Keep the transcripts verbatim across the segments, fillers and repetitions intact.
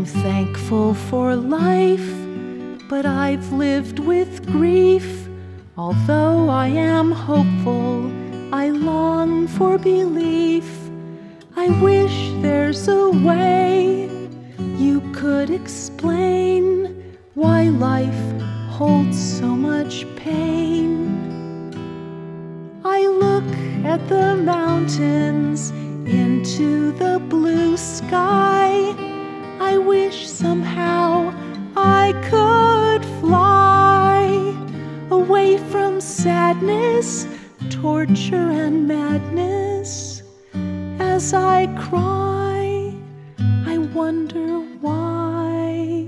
I'm thankful for life, but I've lived with grief. Although I am hopeful, I long for belief. I wish there's a way you could explain why life holds so much pain. I look at the mountains into the blue sky. I wish somehow I could fly away from sadness, torture, and madness. As I cry, I wonder why.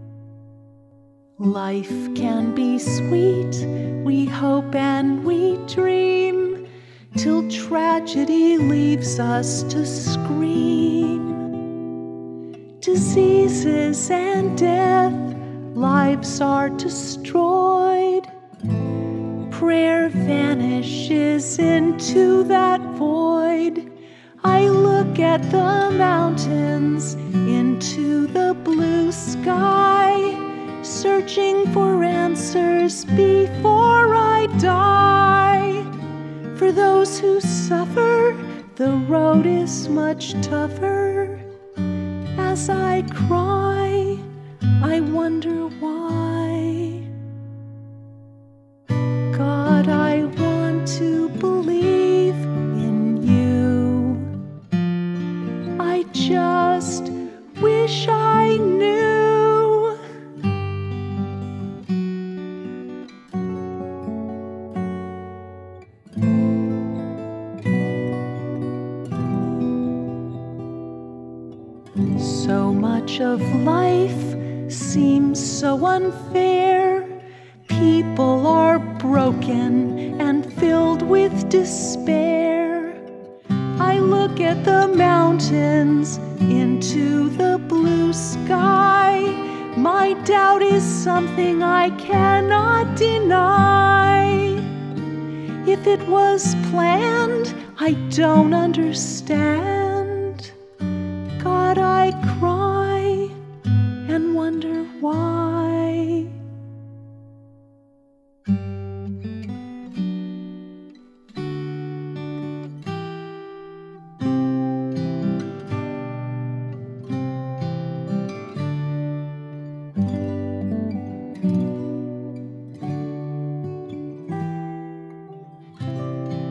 Life can be sweet, we hope and we dream, till tragedy leaves us to scream. Diseases and death, lives are destroyed. Prayer vanishes into that void. I look at the mountains into the blue sky, searching for answers before I die. For those who suffer, the road is much tougher. As I cry, I wonder why. God, I want to believe in you. I just wish I knew. So much of life seems so unfair. People are broken and filled with despair. I look at the mountains into the blue sky. My doubt is something I cannot deny. If it was planned, I don't understand. God, I cry and wonder why.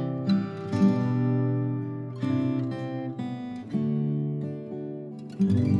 Mm-hmm.